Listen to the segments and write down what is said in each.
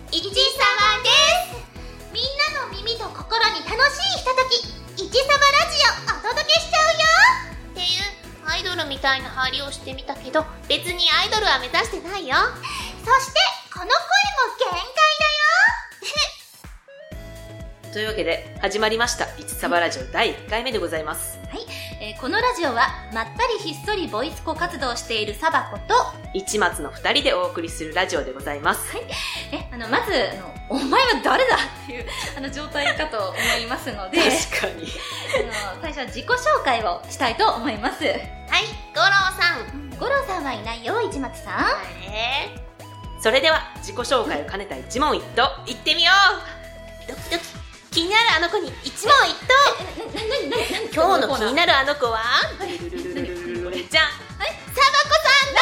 いちさわです。みんなの耳と心に楽しいひととき、いちさわラジオお届けしちゃうよっていうアイドルみたいな張りをしてみたけど、別にアイドルは目指してないよ。そしてこの声も限界だよというわけで始まりましたいちさわラジオ第1回目でございます。 はい、このラジオはまったりひっそりボイスコ活動をしているサバコと市松の2人でお送りするラジオでございます。 はい、まずお前は誰だっていう状態かと思いますので確かに最初は自己紹介をしたいと思います。はい、五郎さん。五郎さんはいないよ、市松さん。 それでは自己紹介を兼ねた一問一答いってみよう。ドキドキ、気になるあの子に一問一答。今日の気になるあの子はじゃん、はい、サバコさんだ。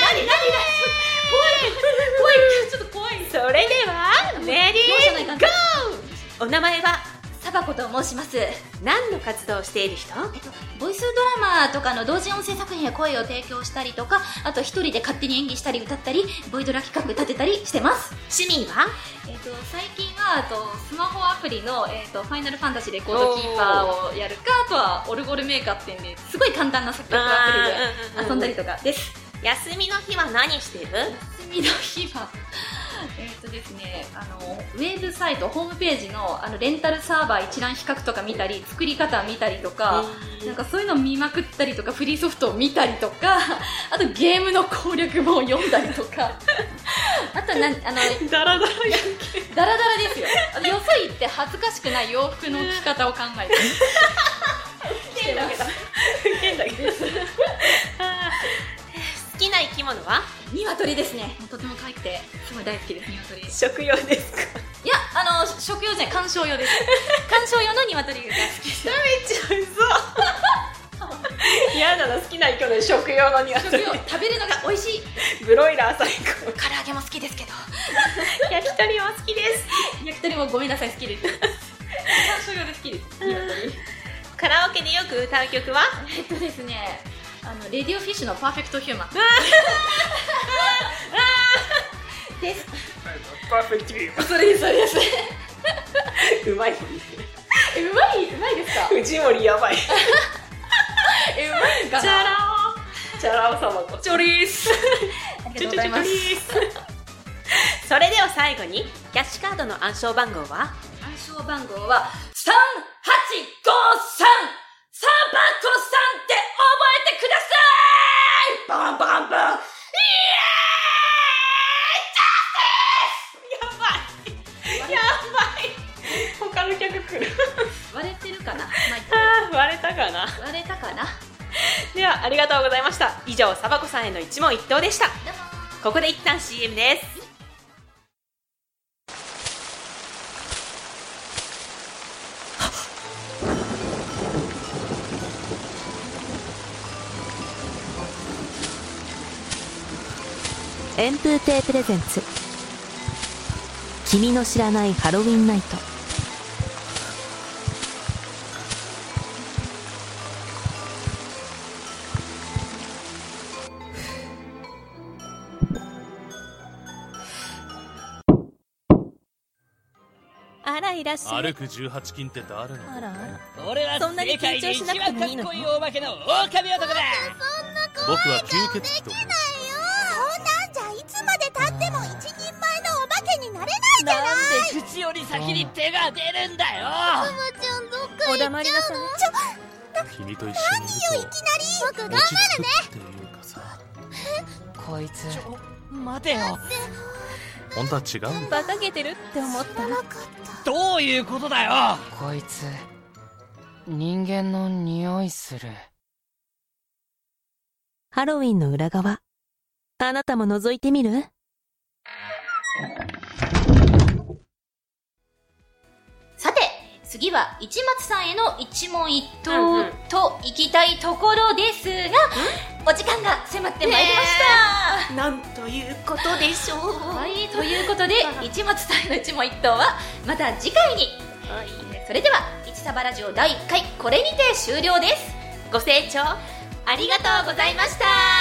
怖い、ちょっと怖い。 それではレディーゴー。お名前はサバコと申します。 何の活動をしている人？ ボイスドラマとかの同人音声作品や声を提供したりとか、あと一人で勝手に演技したり歌ったり、ボイドラ企画立てたりしてます。 趣味は？ 最近はスマホアプリの、ファイナルファンタジーレコードキーパーをやるか、あとはオルゴールメーカーっていうんですごい簡単な作曲アプリで遊んだりとかです。 休みの日は何してる？ 休みの日はですね、ウェブサイト、ホームページのレンタルサーバー一覧比較とか見たり、作り方見たりとか、なんかそういうの見まくったりとか、フリーソフトを見たりとか、あとゲームの攻略本を読んだりとかあとダラダラですよ。よそ行って恥ずかしくない洋服の着方を考えてしてるわけだ。好きな生き物は？ 鶏ですね。とても可愛くてすごい大好きです。鶏。 食用ですか？ いや、食用じゃない、観賞用です。観賞用の鶏が好きです。 めっちゃ嘘。嫌だな、好きな生き物で食用の鶏。 食べるのが美味しい。 ブロイラー最高。 唐揚げも好きですけど焼き鳥も好きです。 焼き鳥もごめんなさい、好きです。観賞用で好きです。鶏。 カラオケでよく歌う曲は？ ですね、レディオフィッシュのパーフェクトヒューマンです。 パーフェクトヒューマン。 それです。 うまいもんね。 うまいですか？ 藤森やばい。 うまいかな。 チャラオ様とチョリース。ありがとうございます。 それでは最後にキャッシュカードの暗証番号は？ 暗証番号は3853。サバコさんって覚えてください。バンバンバン。イエーイ！やばい。他の曲来る。 割れてるかな。 割れたかな。ではありがとうございました。以上、サバコさんへの一問一答でした。ここで一旦 CM です。 エンプーテープレゼンツ、君の知らないハロウィンナイト。 あら、いらっしゃい。 歩く18金って誰の？ あら、 俺は世界で一番かっこいいお化けの狼男だ。 僕は吸血鬼と申す。 いつまで経っても一人前のお化けになれないじゃない。 なんで口より先に手が出るんだよ。 ママちゃんどっか行っちゃうの？ お黙りなさい。 君と一緒にいるといきなり僕頑張るね。 っていうかさ、 こいつ待てよ。 本当は違うんだ。 馬鹿げてるって思った。 どういうことだよ。こいつ人間の匂いする。 ハロウィンの裏側、あなたも覗いてみる？ さて、次は市松さんへの一問一答といきたいところですが、お時間が迫ってまいりました。 なんということでしょう。 はい、ということで市松さんへの一問一答はまた次回に。それでは市サバラジオ第1回これにて終了です。 ご清聴ありがとうございました。